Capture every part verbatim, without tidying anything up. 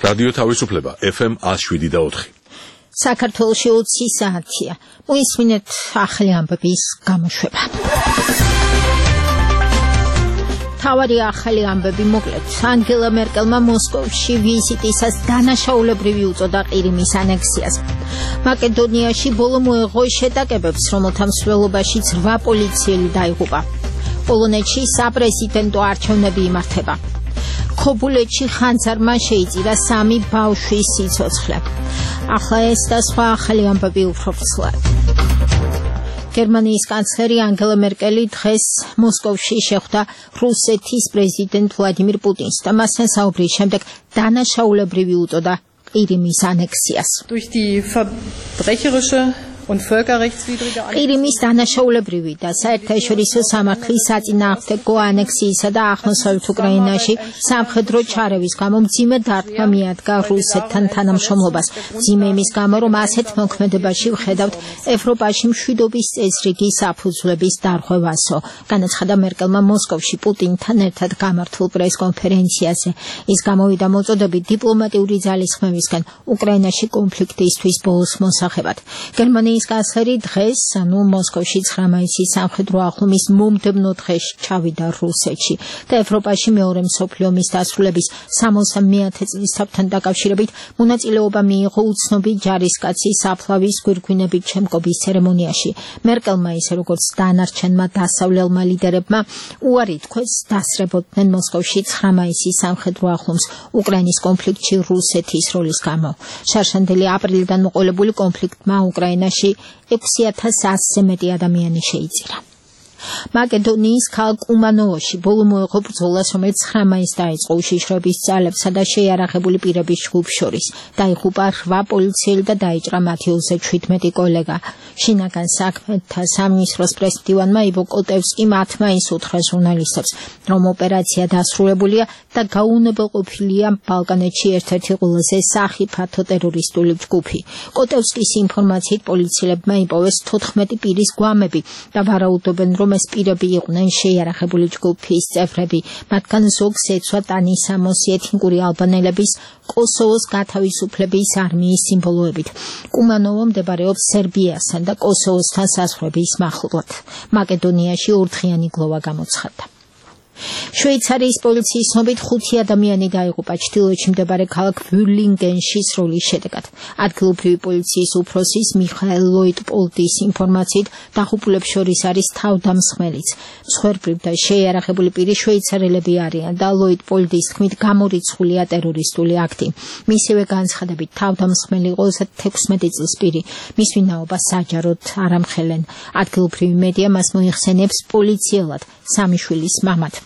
რადიო თავისუფლება ეფ ემ one oh seven და four. საქართველოში ოცი საათია. მოისმინეთ ახალი ამბების გამოშვება. თავარი ახალი ამბები მოკლედ. ანგელა მერკელმა მოსკოვში ვიზიტისას დანაშაულებრივი უწოდა ყირიმის ანექსიას. მაკედონიაში ბოლო მოეღო შეტაკებებს, რომელთა მსვლელობაშიც რვა პოლიციელი დაიღუპა. პოლონეთში საპრეზიდენტო არჩევნები იმართება. ქობულეთში ხანძარმა შეიწირა სამი ბავშვის სიცოცხლე. ახლა ეს და სხვა ახალი ამბები უფრო ფსლად. გერმანიის კანცლერი ანგელა მერკელი დღეს მოსკოვში შეხვდა რუსეთის პრეზიდენტ ვლადიმირ პუტინს და მასთან საუბრის შემდეგ დანაშაულებრივი უწოდა ყირიმის ანექსიას. Durch die verbrecherische und völkerrechtswidrige ყირიმის დანაშაულებრივი და საერთაშორისო სამართლის საწინააღმდეგო ანექსიისა და აღმოსავლეთ უკრაინაში სამხედრო ჩარევის გამო მძიმე დარტყმა მიადგა რუსეთთან თანამშრომლობას. მძიმე იმის გამო, რომ ასეთ მოქმედებაში ვხედავთ ევროპაში მშვიდობის წესრიგი საფუძვლების დარღვევასო, განაცხადა მერკელმა მოსკოვში პუტინთან ერთად გამართულ პრესკონფერენციაზე. ის გამოვიდა მოწოდებით დიპლომატიური ძალისხმევისგან უკრაინაში კონფლიქტისთვის ბოლოს მოსახებად. გერმანიის ის კანცლერი დღეს, ანუ მოსკოვში ცხრა მაისის სამხედრო აღლუმის მომდევნო დღეში ჩავიდა რუსეთში და ევროპაში მეორე მსოფლიო ომის დასრულების სამოცდამეათე წლისთავთან დაკავშირებით მონაწილეობა მიიღო უცნობი ჯარისკაცის საფლავის გვირგვინებით შემკობის ცერემონიაში. მერკელმა ისე როგორც დანარჩენმა დასავლელმა ლიდერებმა უარი თქვეს დასრებოდნენ მოსკოვში ცხრა მაისის სამხედრო აღლუმს უკრაინის კონფლიქტში რუსეთის როლის გამო. შარშანდელი აპრილიდან მოყოლებული კონფლიქტმა უკრაინაში ექვსი ათას ასზე მეტი ადამიანი შეიწირა. მაკედონიის ქალაქ კუმანოვოში ბოლო მოეღო ბრძოლას, რომელიც ცხრა მაისს დაიწყო უშიშროების ძალებსა და შეიარაღებული პირების ჯგუფს შორის. დაიღუპა რვა პოლიციელი და დაიჭრა მათი ოცდაშვიდმეტი კოლეგა. შინაგან საქმეთა სამინისტროს პრესმდივანმა ივო კოტევსკიმ ათ მაისს უთხრა ჟურნალისტებს, რომ ოპერაცია დასრულებულია და გაუნებელყოფილია ბალკანეთში ერთ-ერთი ყველაზე სახიფათო ტერორისტული ჯგუფი. კოტევსკის ინფორმაციით პოლიციელებმა იპოვეს თოთხმეტი პირის გვამები და ვარაუდობენ, რომ ეს პირები იყვნენ შეიარაღებული ჯგუფის წევრები. მათგან ზოგს ეცვა ტანისამოსი ეთნიკური ალბანელების კოსოვოს გათავისუფლების არმიის სიმბოლოებით. კუმანოვო მდებარეობს სერბიასთან და კოსოვოსთან საზღვრების მახლობლად. მაკედონიაში ორდღიანი გლოვა გამოცხადდა. შვეიცარიის პოლიციის ცნობით ხუთი ადამიანი დაიღუპა ჩრდილოეთში მდებარე ქალაქ ვიულინგენში სროლის შედეგად. ადგილობრივი პოლიციის უფროსის მიხაელ ლოიდპოლდის ინფორმაციით დაღუპულებს შორის არის თავდამსხმელიც. მსხვერპლი და შეიარაღებული პირი შვეიცარელები არიან და ლოიდპოლდის თქმით გამორიცხულია ტერორისტული აქტი. მისივე განცხადებით თავდამსხმელი იყო თექვსმეტი წლის პირი. მის ვინაობას საჯაროდ არ ამხელენ. ადგილობრივი მედია მას მოიხსენიებს პოლიციელად, სამი შვილის მამად.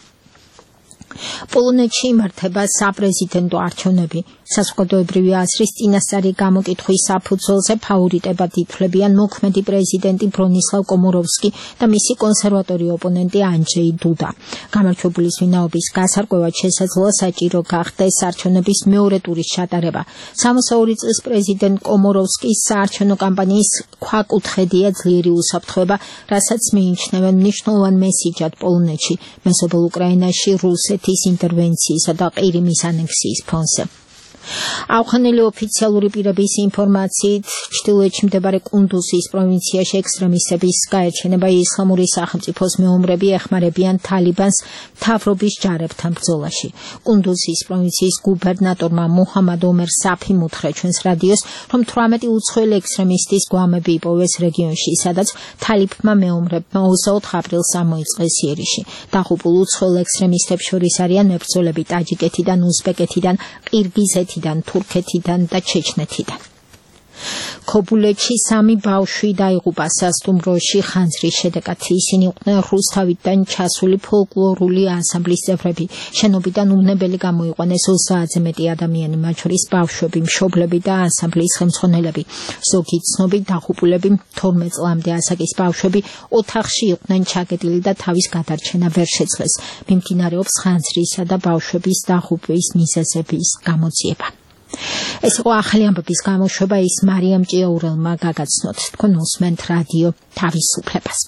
პოლონეთში იმართება საპრეზიდენტო არჩევნები. საზოგადოებრივი აზრის წინასწარი გამოკითხვის საფუძველზე ფავორიტებად ითვლებიან მოქმედი პრეზიდენტი ბრონისლავ კომოროვსკი და მისი კონსერვატორი ოპონენტი ანჯეი დუდა. გამარჯვებულის ვინაობის გასარკვევად შესაძლოა საჭირო გახდეს არჩევნების მეორე ტურის ჩატარება. სამოცდა ორი წლის პრეზიდენტ კომოროვსკის საარჩევნო კამპანიის ქვაკუთხედია ძლიერი უსაფრთხოება, რასაც მიიჩნევენ მნიშვნელოვან მესიჯად პოლონეთში, მეზობელ უკრაინაში რუსეთის ინტერვენციისა და ყირიმის ანექსიის ფონზე. ავღანელი ოფიციალური პირების ინფორმაციით ჩრდილოეთში მდებარე კუნდუზის პროვინციაში ექსტრემისტების გაერთიანება ისლამური სახელმწიფოს მეომრები ეხმარებიან თალიბანს მთავრობის ჯარებთან ბრძოლაში. კუნდუზის პროვინციის გუბერნატორმა მუჰამად ომერ საფიმ უთხრა ჩვენს რადიოს, რომ თვრამეტი უცხოელი ექსტრემისტის გვამები იპოვეს რეგიონში, სადაც თალიბმა მეომრებმა ოცდაოთხ აპრილს ამოიწყეს იერიში. დაღუპულ უცხოელ ექსტრემისტებს შორის არიან მებრძოლები ტაჯიკეთიდან, უზბეკეთიდან, ყირგიზეთიდან, თურქეთიდან და ჩეჩნეთიდან. ქობულეთში სამი ბავშვი დაიღუპა სასტუმროში ხანძრის შედეგად. ისინი იყვნენ რუსთავიდან ჩასული ფოლკლორული ანსამბლის წევრები. შენობიდან უვნებელი გამოიყვანეს ოცდაათზე მეტი ადამიანი, მათ შორის ბავშვები, მშობლები და ანსამბლის ხელმძღვანელები. ზოგი ცნობით დაღუპულები თორმეტ წლამდე ასაკის ბავშვები ოთახში იყვნენ ჩაკეტილი და თავის გადარჩენა ვერ შეძლეს. მიმდინარეობს ხანძრისა და ბავშვების დაღუპვის მიზეზების გამოძიება. ეს იყო ახალი ამბების გამოშვება, ის მარიამ ჭიაურელმა გაგაცნოთ. თქვენ უსმენთ რადიო თავისუფლებას.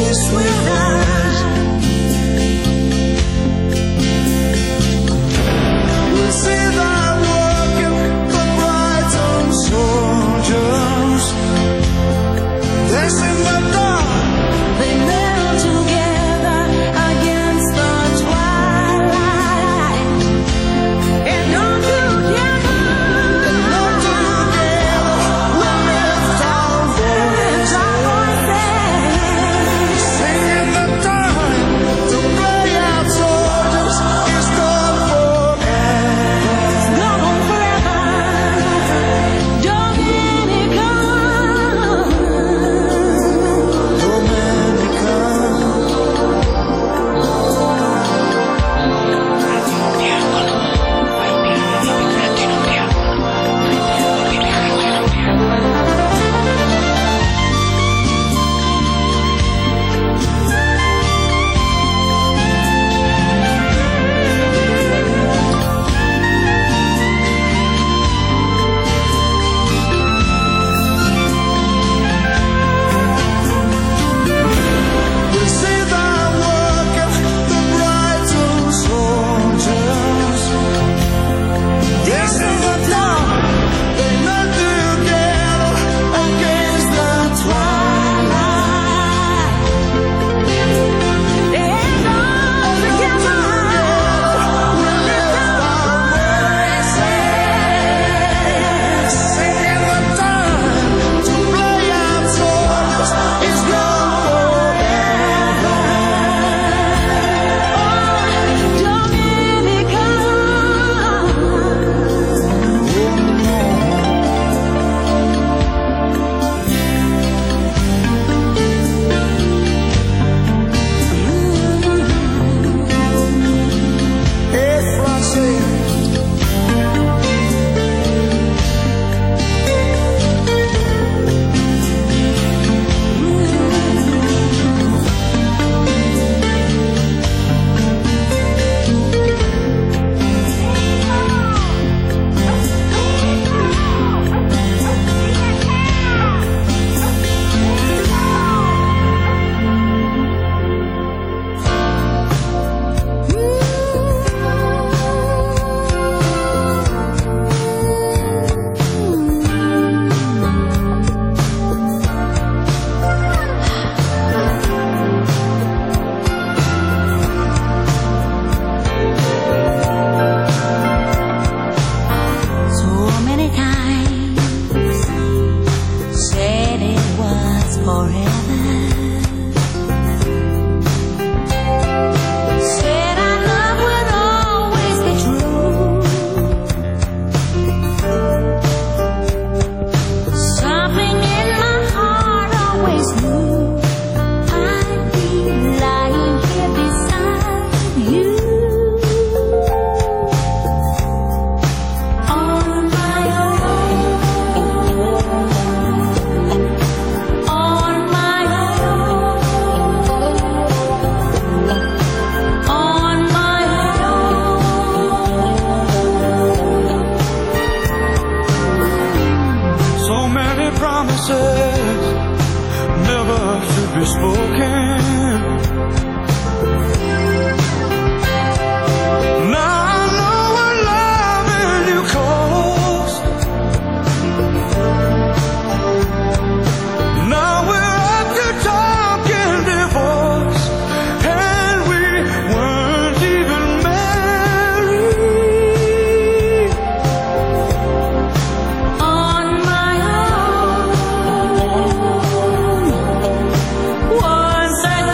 Once I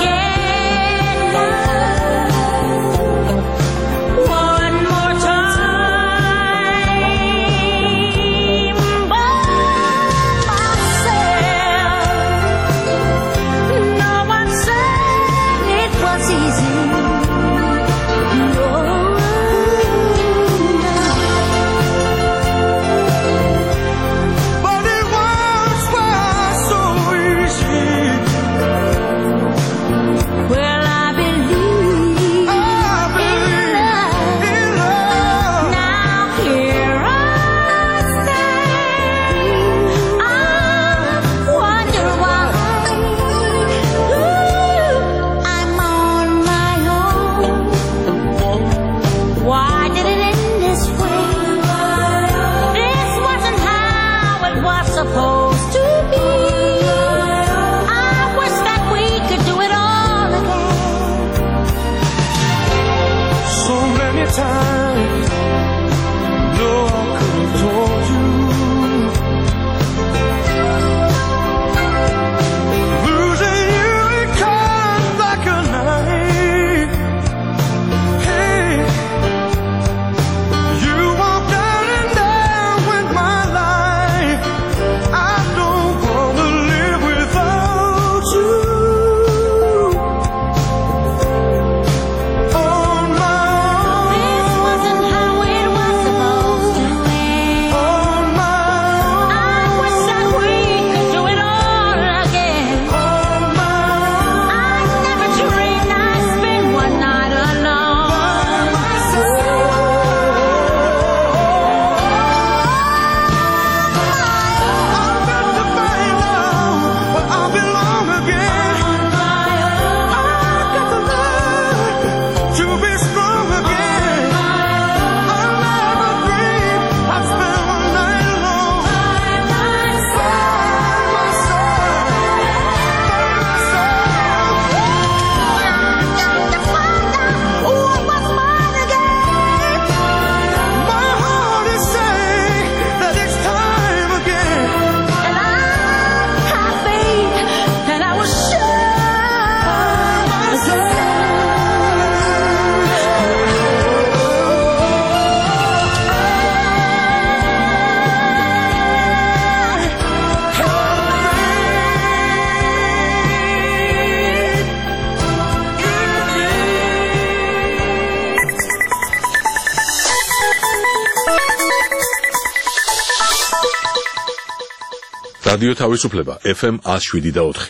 რადიო თავისუფლება ეფ ემ one oh seven და four.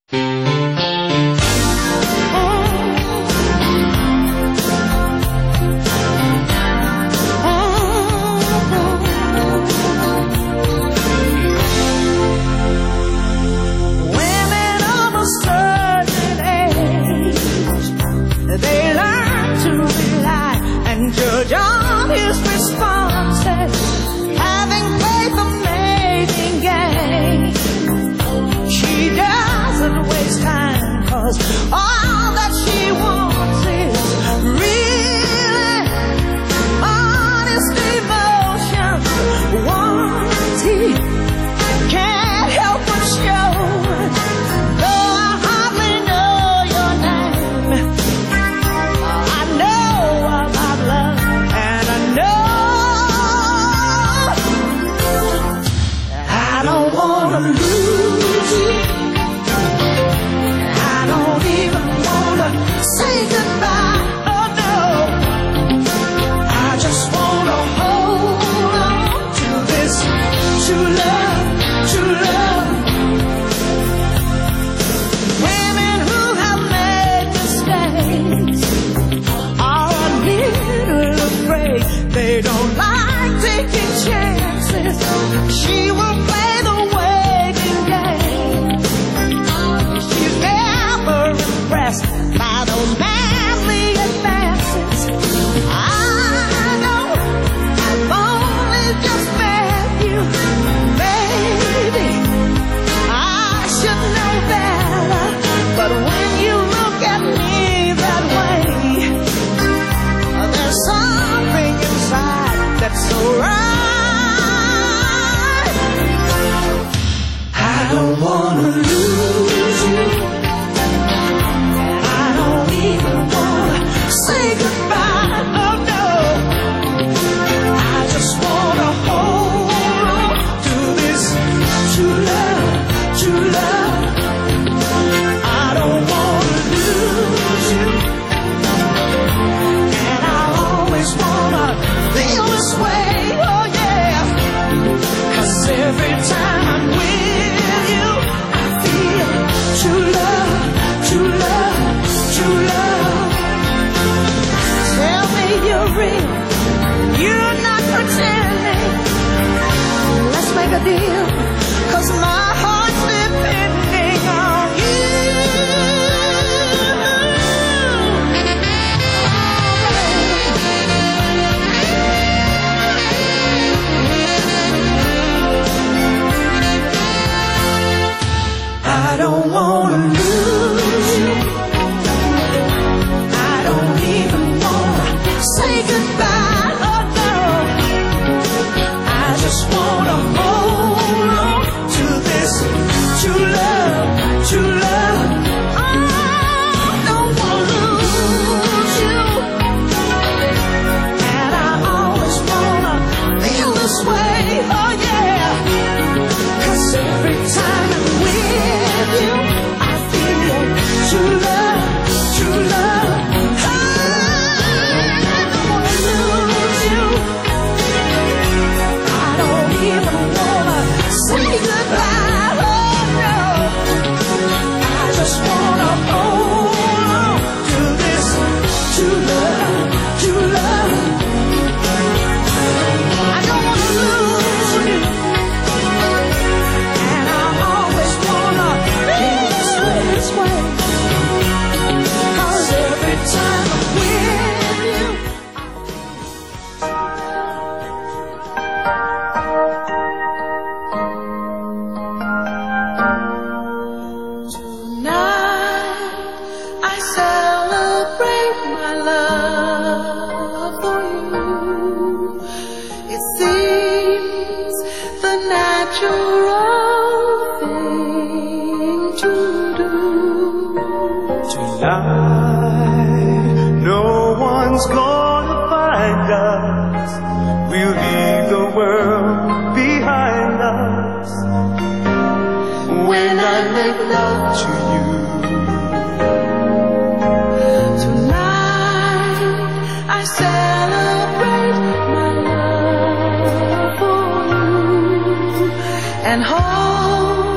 John his responses, having played the mating game. She doesn't waste time, 'cause all that she wants is real, honest emotion. Once he can't help but show, though I hardly know your name, I know about love. I don't wanna lose you. I don't even wanna say goodbye. Oh no, I just wanna hold on to this true love, true love. Women who have made mistakes are a little afraid. They don't like taking chances. She will play the waiting game. She's never impressed by those manly advances. I know I've only just met you. Maybe I should know better, but when you look at me that way, there's something inside that's so right. I don't wanna lose you. I don't even wanna say goodbye. Oh no, I just wanna hold on to this true love, true love. I don't wanna lose you, and I always wanna feel this way. Oh yeah, 'cause every time I'm with you, I feel true love, true love, true love. Tell me you're real, you're not pretending. Let's make a deal, 'cause my heart's depending on you. I don't wanna lose you. I don't even wanna say goodbye. Oh no, I just wanna hold on to this true love, true love. I don't wanna lose you, and I always wanna feel this way. Oh yeah, 'cause every time I'm with you, I feel true love, true love. I don't wanna lose you. I don't even wanna say goodbye. Oh no, I just wanna hold on to this true love, true love. I don't wanna lose you, and I always wanna feel this way, this way. 'Cause every time I'm with you, tonight I celebrate my love for you. It seems the natural thing to do. Tonight, no one's gonna find us. We'll leave the world behind us. When I make love to you, tonight I celebrate my love for you and hold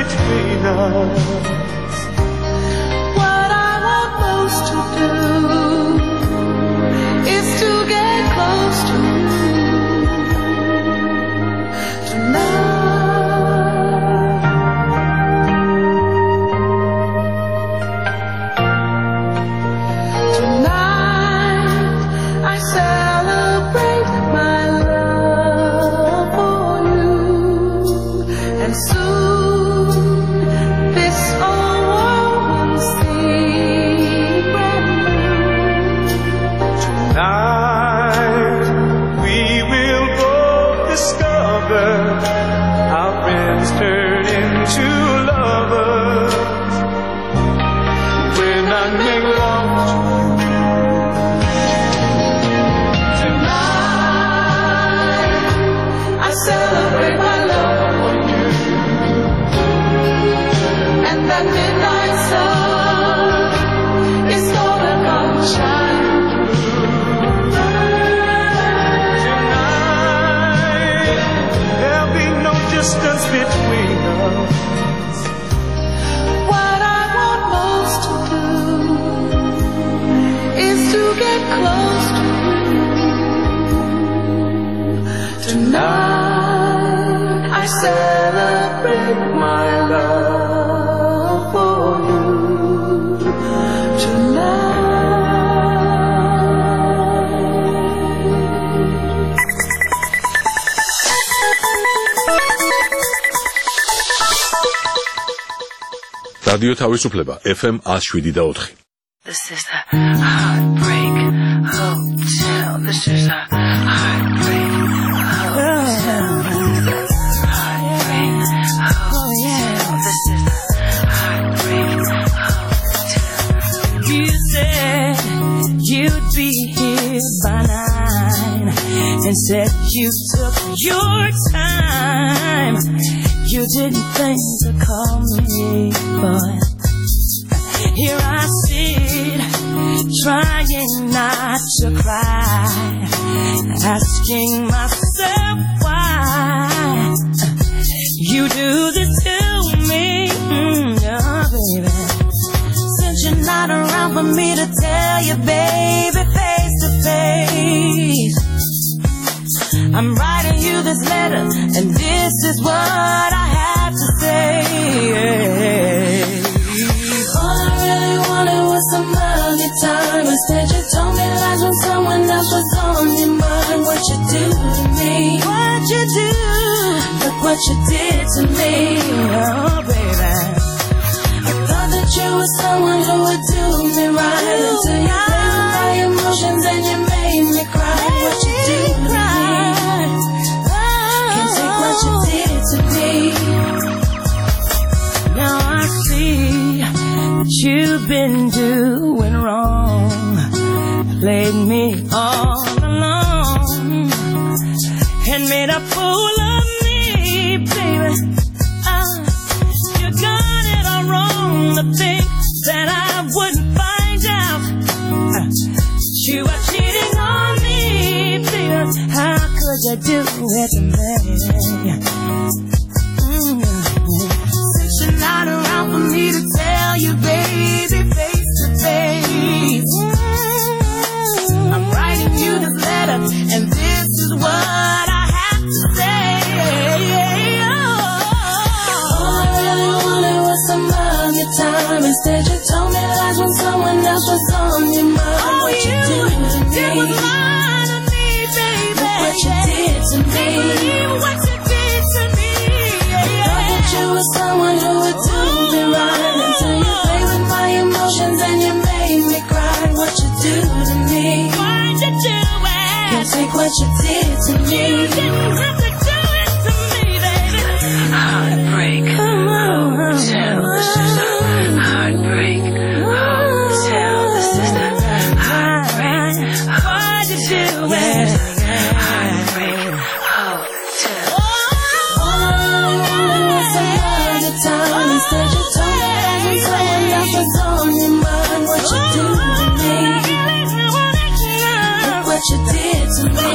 between us. What I want most to do is to get close to you tonight. რადიო თავისუფლება F M one oh seven point four. This is a heartbreak hotel. This is a heartbreak hotel. Heartbreak hotel. This is a heartbreak hotel. You said you'd be here by nine, and said you took your time. You didn't think to call me, but here I sit, trying not to cry, asking myself why you do this to me, mm, oh baby. Since you're not around for me to tell you, baby, face to face, I'm writing you this letter, and this is what I have to say. All I really wanted was some of your time. Instead you told me lies when someone else was on your mind. What you do to me? What you do? Look what you did to me, oh baby. I thought that you were someone who would do me right, until you played with my emotions and you made me cry. What you do to me? Can't take what you did to me. Now I see what you've been doing wrong, played me all along, and made a fool of me, baby. Uh, you got it all wrong to think that I wouldn't find out. Uh, you were cheating on me, baby. How could you do it to me? Mm-hmm. Since you're not around for me to tell you, baby, face to face, mm-hmm. I'm writing you this letter, and this is what I have to say. Oh, all I really wanted was some of your time. Instead you told me lies when someone else was on your mind. Oh, what you, you did to me, was lying to me, baby. Look what you did to me. What you did to me. Yeah. Thought that you were someone who would do me right, until you played with my emotions and you made me cry. What you do to me? Why'd you do it? Can't take what you did to me. You didn't have to do it to me, baby. Heartbreak hotel. This is a heartbreak hotel. This is the heartbreak hotel. Why'd you do it? Heartbreak hotel. All I wanted was some other time. Instead you told me that when someone else was on your mind. What you do to me? Look what you did to me.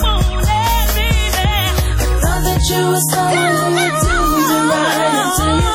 I thought that you were someone who would do me right, until you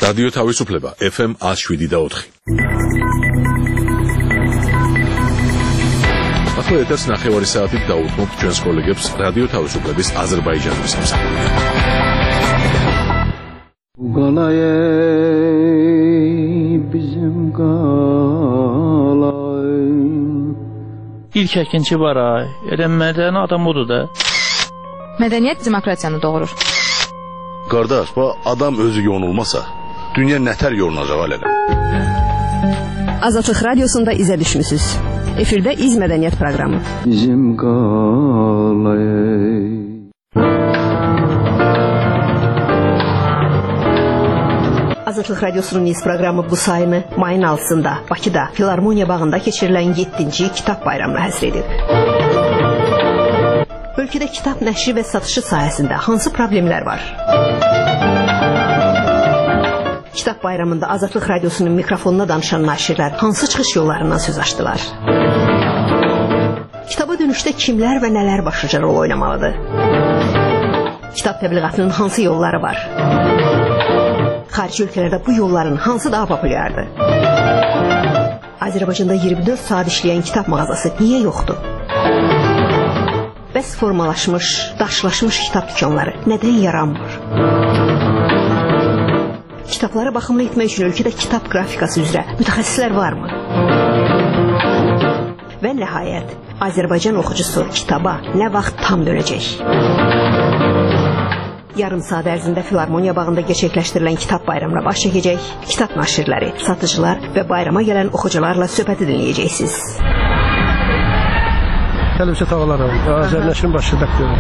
რადიო თავისუფლება F M one oh seven და four. ახლა ეთერს ნახევარი საათით დაუთმობთ ჩვენს კოლეგებს რადიო თავისუფლების აზერბაიჯანის სამსახურში. Qalay bizim qalay. İlk əkinci var ay. Elə mədəni adam odur da. Mədəniyyət demokratiyanı doğurur. Qardaş, bu adam özü yonulmasa, dünya nətər yorulacaq alələ? Azadlıq Radiosunda izə düşmüsünüz. Efirdə İz Mədəniyyət proqramı. Bizim qalay. Azadlıq Radiosunun İz proqramı bu sayını mayın altısında Bakıda Filarmoniya bağında keçirilən yeddinci Kitab Bayramına həsr edib. Ölkədə kitab nəşri və satışı sahəsində hansı problemlər var? Kitab Bayramında Azadlıq Radiosunun mikrofonuna danışan naşirlər hansı çıxış yollarından söz açdılar? Kitaba dönüşdə kimlər və nələr başlıca rol oynamalıdır? Kitab təbliğatının hansı yolları var? Xarici ölkələrdə bu yolların hansı daha populyardır? Azərbaycanda iyirmi dörd saat işləyən kitab mağazası niyə yoxdur? Bəs formalaşmış, daşlaşmış kitab dükanları nədən yaranmır? Kitabları baxımlı etmək üçün ölkədə kitab qrafikası üzrə mütəxəssislər varmı? Və nəhayət, Azərbaycan oxucusu kitaba nə vaxt tam dönəcək? Yarım saat ərzində Filarmoniya bağında gerçəkləşdirilən kitab bayramına baş çəkəcək, kitab naşirləri, satıcılar və bayrama gələn oxucularla söhbəti dinləyəcəksiniz. Televizyon tağaları, Azərnəşrin başı dəktörü.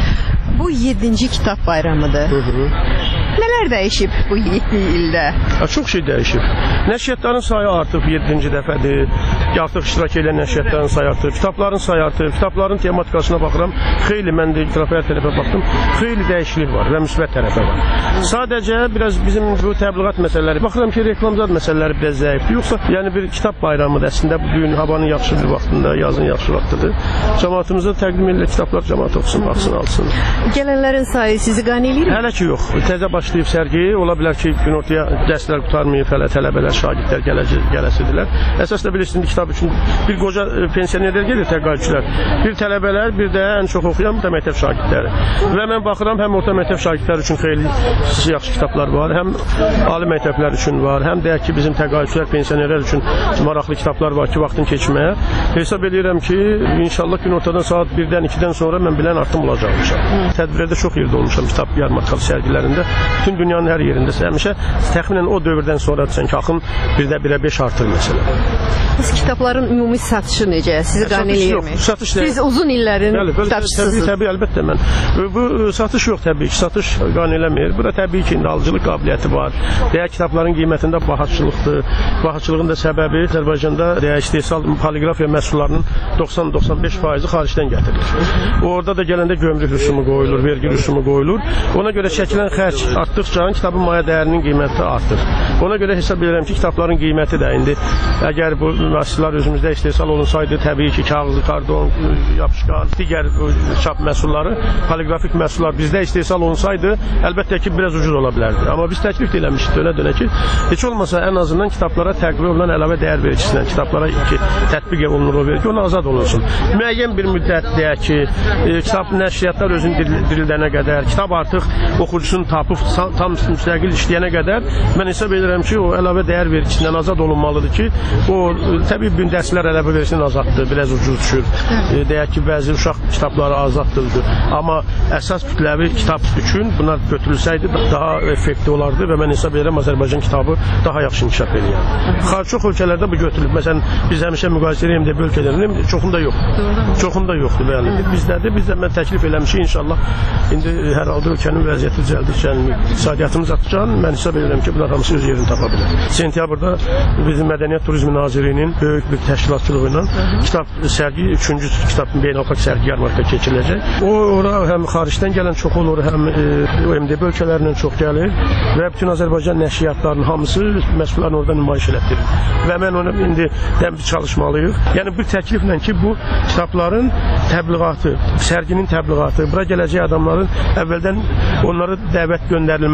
Bu yeddinci kitab bayramıdır. Hı -hı. Nələr dəyişib bu yeddi ildə? Çox şey dəyişib. Nəşriyyatların sayı artıb yeddinci dəfədir. Artıq iştirak edən nəşriyyatların sayı artıb. Kitabların sayı artıb. Kitabların tematikasına baxıram. Xeyli, mən də itirafə tərəfə baxdım. Xeyli dəyişiklik var və müsbət tərəfə var. Sadəcə biraz bizim bu təbliğat məsələləri, baxıram ki, reklamzad məsələləri biraz zəifdir. Yoxsa yəni bir kitab bayramıdır əslində. Bu gün havanın yaxşı bir vaxtında, yazın yaxşı vaxtıdır. Cəmaatımıza təqdim edilir kitablar, cəmaat oxusun, baxsın, alsın. Gələnlərin sayı sizi qane eləyir mi? Hələ ki yox. Təzə başlayıb sərgi, ola bilər ki, günortaya dərslər qutarmayıb, hələ tələbələr, şagirdlər gələsidirlər. Əsas da bilirsiniz, kitab üçün bir qoca pensionerlər gedir, təqaüdçülər. Bir tələbələr, bir də ən çox oxuyan da məktəb şagirdləri. Və mən baxıram, həm orta məktəb şagirdləri üçün xeyli yaxşı kitablar var, həm ali məktəblər üçün var, həm də ki, bizim təqaüdçülər, pensionerlər üçün maraqlı kitablar var ki, vaxtın keçməyə. Hesab edirəm ki, inşallah günortadan saat birdən, ikidən sonra mən bilən artım olacaqmışam. Tədbirlərdə çox yerdə olmuşam, kitab yarmarkalı sərgilərində. Bütün dünyanın hər yerində. Həmişə təxminən o dövrdən sonra ki, axın birdə birə beş artır məsələn. Biz kitabların ümumi satışı necə? Sizi qane eləyirmi? Satış Siz uzun illərin kitabçısınız. Təbii, təbii, əlbəttə mən. Bu satış yox təbii ki, satış qane eləmir. Burada təbii ki, alıcılıq qabiliyyəti var. Deyə kitabların qiymətində bahatçılıqdır. Bahatçılığın da səbəbi Azərbaycanda deyə istehsal poliqrafiya məhsullarının doxsan doxsan beş faizi xaricdən gətirilir. Orada da gələndə gömrük rüsumu qoyulur, vergi rüsumu qoyulur. Ona görə çəkilən xərc artdıqca kitabın maya dəyərinin qiyməti artır. Ona görə hesab edirəm ki, kitabların qiyməti də indi əgər bu məhsullar özümüzdə istehsal olunsaydı, təbii ki, kağızı, kardon, yapışqan, digər çap məhsulları, poliqrafik məhsullar bizdə istehsal olunsaydı, əlbəttə ki, biraz ucuz ola bilərdi. Amma biz təklif eləmişdik dönə-dönə ki, heç olmasa ən azından kitablara təqvim olunan əlavə dəyər vergisindən, kitablara ki, tətbiq olunur o vergi, ona azad olunsun. Müəyyən bir müddət deyək ki, e, kitab nəşriyyatlar özünü dirildənə qədər, kitab artıq oxucusunu tapıb tam müstəqil işləyənə qədər mən hesab edirəm ki, o əlavə dəyər vergisindən azad olunmalıdır ki, o təbii bir dərslər əlavə vergisindən azaddır, biraz ucuz düşür. E, deyək ki, bəzi uşaq kitabları azaddır. Amma əsas kütləvi kitab üçün bunlar götürülsəydi daha effektiv olardı və mən hesab edirəm Azərbaycan kitabı daha yaxşı inkişaf edir. Xarici çox ölkələrdə bu götürülüb. Məsələn, biz həmişə müqayisə edirəm də ölkələrinin çoxunda yox. Çoxunda yoxdur bəli. Bizdədir. Biz də mən təklif eləmişik inşallah. İndi hər halda ölkənin vəziyyəti düzəldikcə, iqtisadiyyatımız artacaq. Mən hesab edirəm ki, bunlar hamısı öz yerini tapa bilər. Sentyabrda bizim Mədəniyyət Turizmi Nazirliyinin böyük bir təşkilatçılığı ilə kitab sərgi, üçüncü kitab beynəlxalq sərgi yarmarka keçiriləcək. O ora həm xaricdən gələn çox olur, həm e, M D B ölkələrindən çox gəlir və bütün Azərbaycan nəşriyyatlarının hamısı məhsullarını orada nümayiş elətdirir. Və mən onu indi həm çalışmalıyıq. Yəni bir təkliflə ki, bu kitabların təbliğatı, sərginin təbliğatı, bura gələcək adamların əvvəldən onlara dəvət göndərilməsi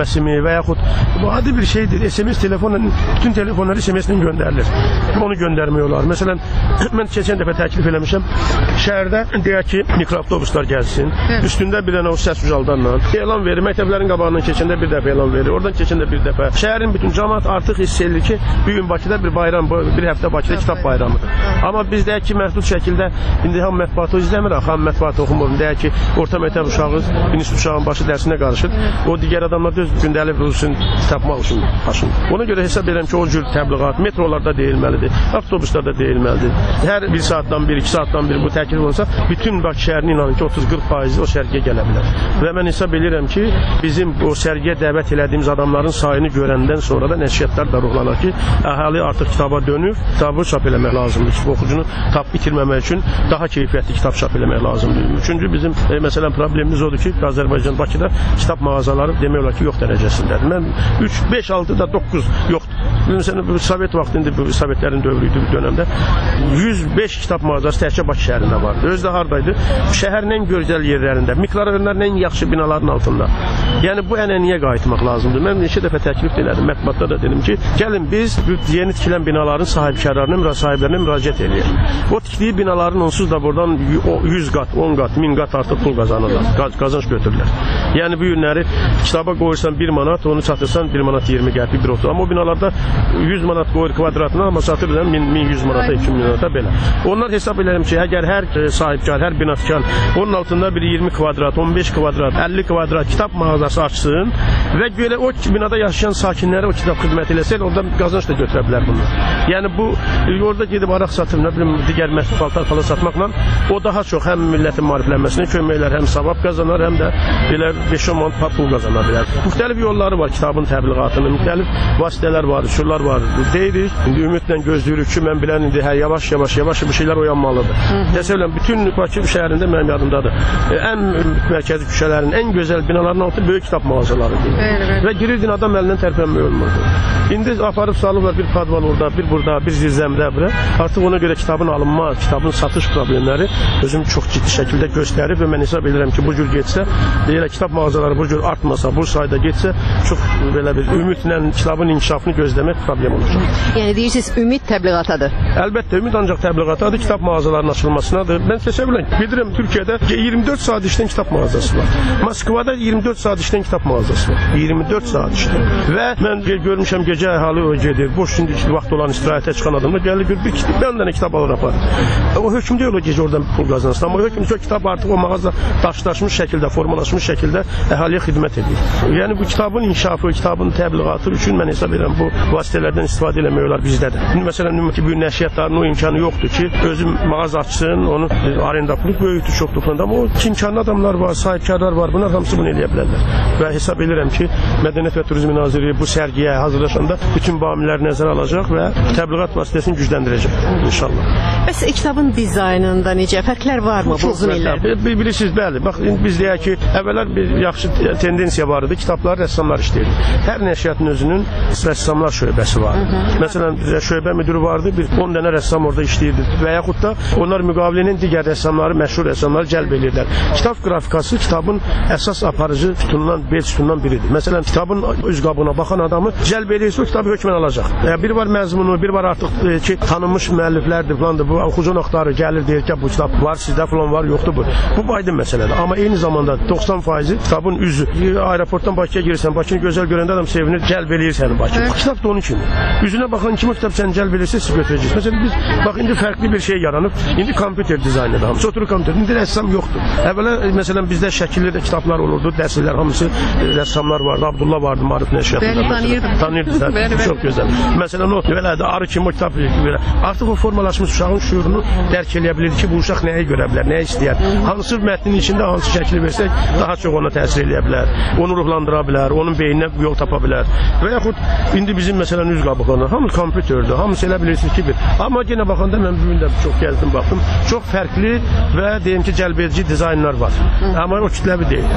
verilməsimi və yaxud bu adi bir şeydir. S M S telefonla, bütün telefonları S M S-lə göndərilir. Onu göndərmək olar. Məsələn, mən keçən dəfə təklif eləmişəm, şəhərdə deyək ki, mikroavtobuslar gəlsin, üstündə bir dənə o səs ucaldanla elan verir, məktəblərin qabağından keçəndə bir dəfə elan verir, oradan keçəndə bir dəfə. Şəhərin bütün cəmaət artıq hiss edir ki, bu gün Bakıda bir bayram, bir həftə Bakıda kitab bayramıdır. Amma biz deyək ki, məhdud şəkildə indi ham mətbuatı izləmir, ham mətbuatı oxumur. Deyək ki, orta məktəb uşağı, institut uşağın başı dərsinə qarışır. O digər adamlar düz gündəlik ruhsun tapmaq üçün başın. Ona görə hesab edirəm ki, o cür təbliğat metrolarda deyilməlidir, avtobuslarda deyilməlidir. Hər bir saatdan bir, iki saatdan bir bu təklif olsa, bütün Bakı şəhərini inanın ki, otuz qırx faiz o sərgiyə gələ bilər. Və mən hesab edirəm ki, bizim o sərgiyə dəvət elədiyimiz adamların sayını görəndən sonra da nəşriyyatlar da ruhlanır ki, əhali artıq kitaba dönüb, kitabı çap eləmək lazımdır. Oxucunu tap bitirməmək üçün daha keyfiyyətli kitab çap eləmək lazımdır. Üçüncü bizim e, məsələn problemimiz odur ki, Azərbaycan Bakıda kitab mağazaları demək olar ki, yox dərəcəsindədir. Mən üç, beş, altı da doqquz yoxdur. Məsələn, bu Sovet vaxtında, bu Sovetlərin dövrüydü bu dönəmdə yüz beş kitab mağazası təkcə Bakı şəhərində vardı. Özü də hardaydı? Şəhərin ən gözəl yerlərində, mikrorayonların ən yaxşı binaların altında. Yəni bu ənənəyə qayıtmaq lazımdır. Mən neçə dəfə təklif elədim, mətbuatda da dedim ki, gəlin biz yeni tikilən binaların sahibkarlarına, sahiblərinə müraciət edək. O tikdiyi binaların onsuz da buradan yüz qat, on qat, min qat artıq pul qazanırlar, qazanc götürürlər. Yəni bu günləri kitaba qoyursan bir manat, onu satırsan bir manat iyirmi qəpik, bir otuz. Amma o binalarda yüz manat qoyur kvadratına, amma satırsan min yüz manata, iki min manata belə. Onlar hesab edirəm ki, əgər hər sahibkar, hər binatkar onun altında bir iyirmi kvadrat, on beş kvadrat, əlli kvadrat kitab mağazası açsın və görə o binada yaşayan sakinlərə o kitab xidmət eləsə, oradan qazanc da götürə bilər bunlar. Yəni bu, orada gedib araq satır, nə bilim, digər məhsul paltar falan satmaqla o daha çox həm millətin maariflənməsinə köməklər, həm savab qazanar, həm də belə beş on manat pul qazana bilər. Müxtəlif yolları var kitabın təbliğatının, müxtəlif vasitələr var, üsullar var. Deyirik, indi ümidlə gözləyirik ki, mən bilən indi hər yavaş-yavaş, yavaş bu şeylər oyanmalıdır. Desəyləm, bütün Bakı şəhərində mənim yadımdadır. Ən mərkəzi küçələrin, ən gözəl binaların altı böyük kitab mağazalarıdır. Və girirdin, adam əlindən tərpənmək olmurdu. İndi aparıb salıblar bir padval orada, bir burada, bir zirzəmdə bura. Artıq ona görə kitabın alınma, kitabın satış problemləri özüm çox ciddi şəkildə göstərib və mən hesab edirəm ki, bu cür getsə, deyirək, kitab mağazaları bu cür artmasa, bu sayda getsə, çox belə bir ümidlə kitabın inkişafını gözləmək problem olacaq. Yəni deyirsiniz, ümid təbliğatadır. Əlbəttə, ümid ancaq təbliğatadır, kitab mağazalarının açılmasınadır. Mən təsəvvürən bilirəm, Türkiyədə iyirmi dörd saat işləyən kitab mağazası var. Moskvada iyirmi dörd saat işləyən kitab mağazası var. iyirmi dörd saat işləyən. Və mən görmüşəm, gecə əhali o gedir, boş şimdi vaxt olan istirahətə çıxan adamlar gəlir, bir kitab, bir dənə kitab alır apar. O hökm deyil o gecə oradan pul qazansın, amma hökm ki, kitab artıq o mağaza daşlaşmış şəkildə, formalaşmış şəkildə əhaliyə xidmət edir. Yəni bu kitabın inkişafı, kitabın təbliğatı üçün mən hesab edirəm, bu vasitələrdən istifadə eləmək olar bizdə də. Məsələn, ümumi bir nəşriyyatların o imkanı yoxdur ki, özü mağaza açsın, onu arenda pulu böyütür, çoxdur falan. Amma o imkanlı adamlar var, sahibkarlar var, bunlar hamısı bunu eləyə bilərlər. Və hesab edirəm ki, Mədəniyyət və Turizm Nazirliyi bu sərgiyə hazırlaşanda bütün bu amilləri nəzərə alacaq və təbliğat vasitəsini gücləndirəcək inşallah. Bəs kitabın dizaynında necə fərqlər varmı bu uzun illərdə? Bilirsiniz, bəli. Bax, biz deyək ki, əvvəllər bir yaxşı tendensiya var idi, kitablar rəssamlar işləyirdi. Hər nəşriyyatın özünün rəssamlar şöbəsi var. Məsələn, şöbə müdürü vardı, bir on dənə rəssam orada işləyirdi və yaxud da onlar müqabilinin digər rəssamları, məşhur rəssamları cəlb edirlər. Kitab qrafikası kitabın əsas aparıcı sütunundan, bel sütunundan biridir. Məsələn, kitabın üz qabına baxan adamı cəlb edirsə, o kitabı hökmən alacaq. Yəni, bir var məzmunu, bir var artıq e, ki, tanınmış müəlliflərdir filandır. Bu oxucu nöqtarı gəlir, deyir ki, bu kitab var, sizdə filan var, yoxdur bu. Bu aydın məsələdir. Amma eyni zamanda doxsan faizi kitabın üzü. Aeroportdan Bakıya girirsən, Bakını gözəl görəndə adam sevinir, cəlb eləyir səni Bakı. Bu kitab da onun kimi. Üzünə baxan kimi kitab səni cəlb eləyirsə, siz götürəcəksiniz. Məsələn, biz bax indi fərqli bir şey yaranıb. İndi kompüter dizaynıdır hamısı. Oturur kompüter. İndi rəssam yoxdur. Əvvəla məsələn bizdə şəkilli də kitablar olurdu, dərslər hamısı rəssamlar vardı. Abdullah vardı Marif nəşriyyatında. Bəli, tanıyırdım. Tanıyırdım. Çox gözəl. Məsələn, o belə də arı kimi o kitab belə. Artıq o formalaşmış uşağın şüurunu dərk eləyə bilir ki, bu uşaq nəyi görə bilər, nəyi istəyər. Hansı mətnin içində hansı şəkli versək daha çox ona təsir eləyə bilər. Onu ruhlandıra bilər, onun beyninə yol tapa bilər. Və yaxud indi bizim məsələn üz qabıqlarında hamı kompüterdir. Hamısı elə bilirsiniz ki, bir. Amma yenə baxanda mən bu gün də çox gəzdim, baxdım. Çox fərqli və deyim ki, cəlbedici dizaynlar var. Amma o kütləvi deyil.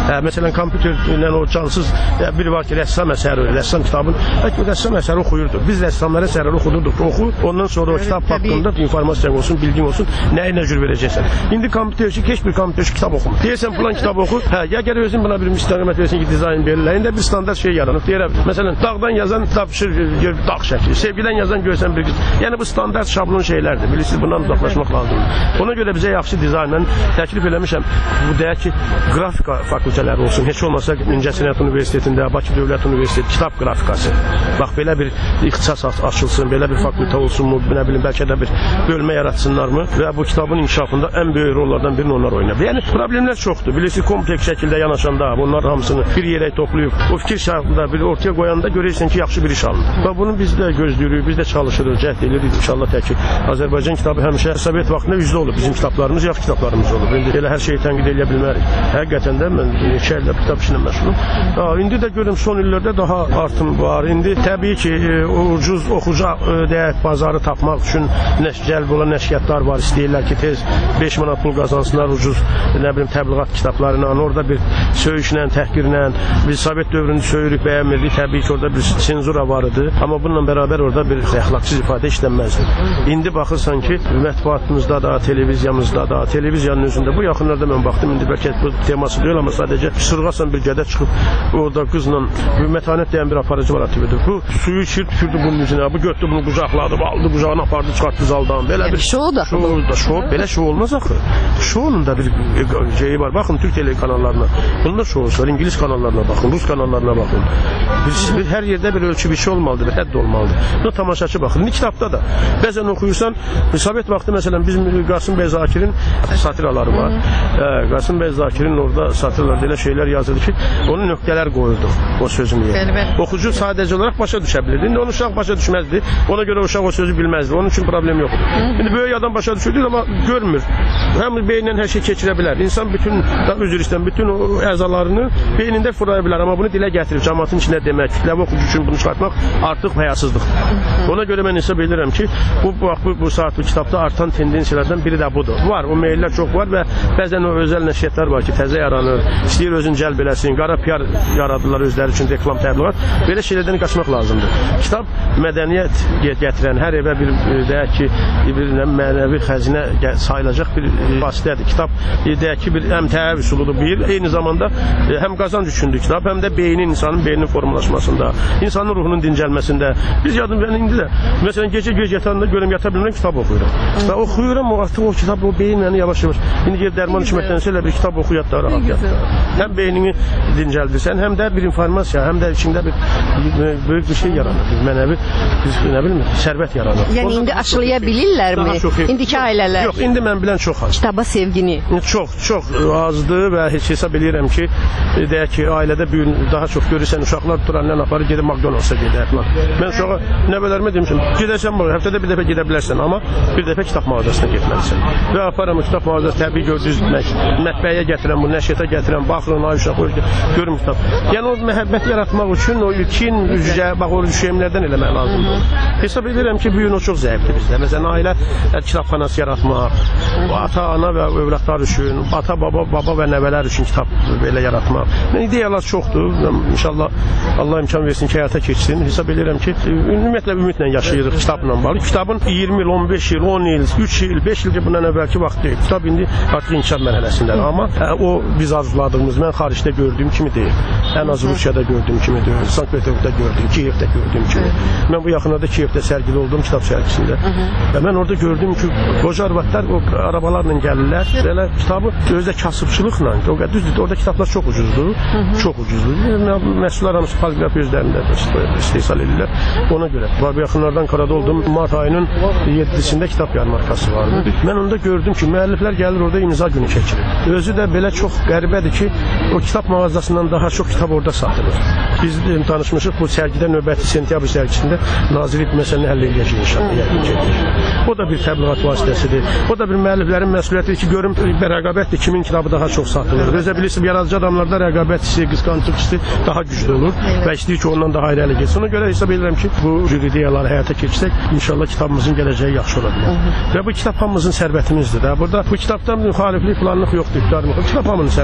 Hə, məsələn, kompüterlə o cansız biri var ki, rəssam əsəri, rəssam kitabın, bəlkə rəssam əsəri oxuyurdu. Biz rəssamlara əsərləri oxudurduq, oxu, ondan sonra o kitab haqqında informasiya olsun, bilgin olsun, nəyi nə cür verəcəksən. İndi kompüterçi, heç bir kompüterçi kitab oxumur. Deyirsən, falan kitab oxu, hə, ya gəlir özün buna bir istiqamət versin ki, dizayn verirlər. İndi bir standart şey yaranıb, deyirəm, məsələn, dağdan yazan tapışır, gör, dağ şəkli, sevgidən yazan görsən bir qız. Yəni, bu standart şablon şeylərdir, bilirsiniz, bundan uzaqlaşmaq lazımdır. Ona görə bizə yaxşı dizayn, mən təklif eləmişəm, bu deyək ki, qrafika fakültələri olsun, heç olmasa İncəsənət Universitetində, Bakı Dövlət Universiteti kitab qrafikası. Bax, belə bir ixtisas açılsın, belə bir fakültə olsun mu, nə bilim, bəlkə də bir bölmə yaratsınlarmı və bu kitabın inkişafında ən böyük rollardan birini onlar oynayır. Yəni, problemlər çoxdur. Bilirsiniz, kompleks şəkildə yanaşanda, bunlar hamısını bir yerə toplayıb, o fikir şərtində bir ortaya qoyanda görürsən ki, yaxşı bir iş alınır. Və bunu biz də gözləyirik, biz də çalışırıq, cəhd edirik. İnşallah tək ki, Azərbaycan kitabı həmişə Sovet vaxtında üzdə olub. Bizim kitablarımız yaxşı kitablarımız olub. İndi elə hər şeyi tənqid edə bilmərik. Həqiqətən də mən neçə ildə kitab işinə məşğulum. İndi də görürüm, son illərdə daha artım var. İndi təbii ki, ucuz oxucu deyək, bazarı tapmaq üçün cəlb olan nəşriyyatlar var. İstəyirlər ki, tez beş manat pul qazansınlar ucuz, nə bilim, təbliğat kitablarla. Orada bir söyüşlə, təhqirlə, biz Sovet dövrünü söyürük, bəyənmirdik. Təbii ki, orada bir senzura var idi. Amma bununla bərabər orada bir əxlaqsız ifadə işlənməzdi. İndi baxırsan ki, mətbuatımızda da, televiziyamızda da, televiziyanın özündə, bu yaxınlarda mən baxdım, indi bəlkə bu teması deyil, amma sadəcə sırğasan bir gədə çıxıb, orada qızla, mətanət deyən bir aparıcı var atıbıdır. Bu suyu içir, tükürdü bunun üzünə, bu götdü bunu qucaqladı, aldı qucağına apardı, çıxartdı zaldan. Belə bir şou da. Şou da, şou, belə şou olmaz axı. Şounun da bir şeyi var. Baxın, Türk telekanallarına, bunun da şousu var. İngiliz kanallarına baxın, Rus kanallarına baxın. Bir, bir, hər yerdə bir ölçü bir şey olmalıdır, bir hədd olmalıdır. Buna tamaşaçı baxır. İndi kitabda da, bəzən oxuyursan, Sovet vaxtı məsələn, bizim Qasım bəy Zakirin satiraları var. Hə, Qasım bəy Zakirin orada satiralarda elə şeylər yazılır ki, onu nöqtələr qoyurduq, o sözünü yerə. Oxucu sadəcə olaraq başa düşə bilirdi. İndi onu uşaq başa düşməzdi. Ona görə uşaq o sözü bilməzdi. Onun üçün problem yoxdur. İndi böyük adam başa düşürdü, amma görmür. Həm beynindən hər şey keçirə bilər. İnsan bütün, üzr istəyirəm, bütün o əzalarını beynində fırlaya bilər. Amma bunu dilə gətirib, cəmaatın içində demək, kütləvi oxucu üçün bunu çıxartmaq artıq həyasızlıqdır. Ona görə mən hesab edirəm ki, bu, bu, bu saat bu kitabda artan tendensiyalardan biri də budur. Var, o meyllər çox var və bəzən o özəl nəşriyyatlar var ki, təzə yaranır, istəyir özün cəlb eləsin, qara piyar yaradırlar özləri üçün reklam təbliğat. Belə şeylərdən qaçmaq lazımdır. Kitab mədəniyyət gətirən, hər evə bir, deyək ki, bir mənəvi xəzinə sayılacaq bir vasitədir. Kitab, deyək ki, bir əmtəə üsuludur. Bir, eyni zamanda həm qazanc üçündür kitab, həm də beynin, insanın beyninin formalaşmasında, insanın ruhunun dincəlməsində. Biz yadım, mən indi də, məsələn, gecə-göz yatanda görüm, yata bilmirəm, kitab oxuyuram. Və oxuyuram, o artıq o kitab, o beyin məni yavaş-yavaş. İndi geri dərman içməkdən elə bir kitab oxu, yat da rahat yat. Həm beynini dincəldirsən, həm də bir informasiya, həm də içində bir böyük bir şey yaranır. Mənəvi, nə bilim, sərvət yaranır. Yəni indi aşılaya bilirlərmi? İndiki ailələr? Yox, indi mən bilən çox az. Kitaba sevgini? Çox, çox azdır və heç hesab edirəm ki, deyək ki, ailədə bir gün daha çox görürsən, uşaqlar tuturandan aparır, gedib McDonald's-a gedər. Mən uşağa nəvələrimə demişim, gedərsən bu, həftədə bir dəfə gedə bilərsən, amma bir dəfə kitab mağazasına getməlisən. Və aparam kitab mağazası, təbii gördünüz, mətbəyə gətirəm, bu nəşriyyata gətirəm, baxırın, ay uşaq, görüm kitab. Yəni o məhəbbət yaratmaq üçün o ilkin, üzcə, bax, o şeyimlərdən eləmək lazımdır. Hesab edirəm ki, bu gün o çox zəifdir bizdə. Məsələn, ailə kitabxanası yaratmaq, ata, ana və övladlar üçün, ata, baba, baba və nəvələr üçün kitab belə yaratmaq. İdeyalar çoxdur. İnşallah Allah imkan versin ki, həyata keçsin. Hesab edirəm ki, ümumiyyətlə ümidlə yaşayırıq kitabla bağlı. Kitabın iyirmi il, on beş il, on il, üç il, beş il bundan əvvəlki vaxt deyil. Kitab indi artıq inkişaf mərhələsindədir. Amma o biz arzuladığımız, mən xaricdə gördüyüm kimi deyil. Ən az Rusiyada gördüyüm kimi deyil. Sankt-Peterburqda gördüyüm, Kiyevdə gördüyüm kimi. Mən bu yaxınlarda Kiyevdə sərgili olduğum kitab sərgisində. Və mən orada gördüm ki, qoca arvadlar o arabalarla gəlirlər. Belə kitabı özdə kasıbçılıqla, o qədər düzdür, orada kitablar çox ucuzdur. Çox ucuzdur. Məhsullar hamısı poliqraf özlərində istehsal edirlər. Ona görə. Bu yaxınlardan Ankara'da oldum. Mart ayının yeddisində kitab yarmarkası vardı. Mən onda gördüm ki, müəlliflər gəlir orada imza günü çəkilir. Özü də belə çox qəribədir ki, o kitab mağazasından daha çox kitab orada satılır. Biz tanışmışıq bu sərgidə növbəti sentyabr sərgisində nazirlik məsələni həll edəcək inşallah. O da bir təbliğat vasitəsidir. O da bir müəlliflərin məsuliyyətidir ki, görüm rəqabətdir, kimin kitabı daha çox satılır. Özə bilirsiniz, yaradıcı adamlarda rəqabət hissi, qısqanclıq hissi daha güclü olur və istəyir ki, ondan daha irəli getsin. Ona görə hesab edirəm ki, bu cür ideyaları həyata keçsək, inşallah kitabımızın gələcəyi yaxşı ola bilər. Və bu kitab hamımızın sərvətimizdir. Burada bu kitabdan müxaliflik, planlıq yoxdur, iktidarlıq. Kitab hamının sərvətidir.